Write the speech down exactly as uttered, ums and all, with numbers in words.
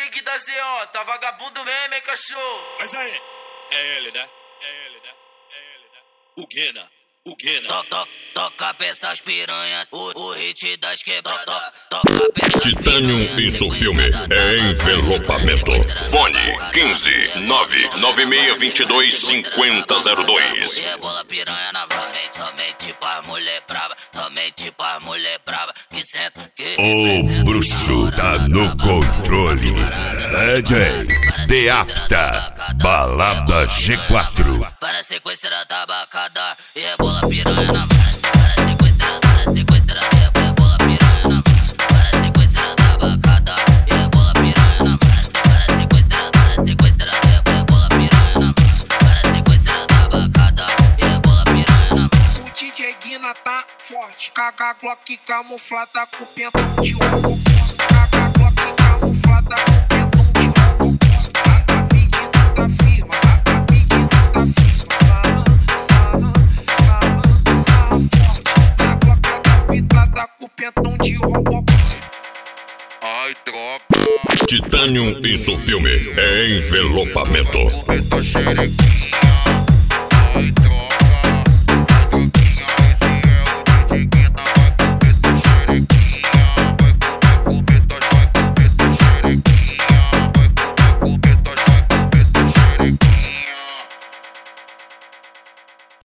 Dig da Z O, tá vagabundo mesmo, hein, cachorro? Mas aí, é ele, né? É ele, né? É ele, né? O Guena, o Guena. To, to, toca pra essas piranhas, o, o hit das quebradas. To, toca pra essas Titanium Isso Filme é envelopamento. Fone quinze nove nove seis dois dois cinco zero zero dois. Rebola piranha na van, somente pra mulher brava, somente pra mulher brava, que senta, que O bruxo tá no controle. D J The Apta, Balada G quatro. Para a sequência da tabacada e rebola piranha na van. Para a sequência da, para a sequência da, rebola piranha na van. Para a sequência da tabacada e rebola piranha na van. Para a sequência da, para a sequência da, rebola piranha na van. Para a sequência da tabacada e rebola piranha na van. O D J Guina tá forte, caga Glock camuflada com pentão de ouro. Caga Glock camuflada com pentão de ouro. A pedido da firma, a pedido da firma. Sarra, sarra, sarra, sarra forte. A Glock adaptada com pentão de ouro. Ai, droga. Titanium Isso Filme é envelopamento. Cometa xerequinha.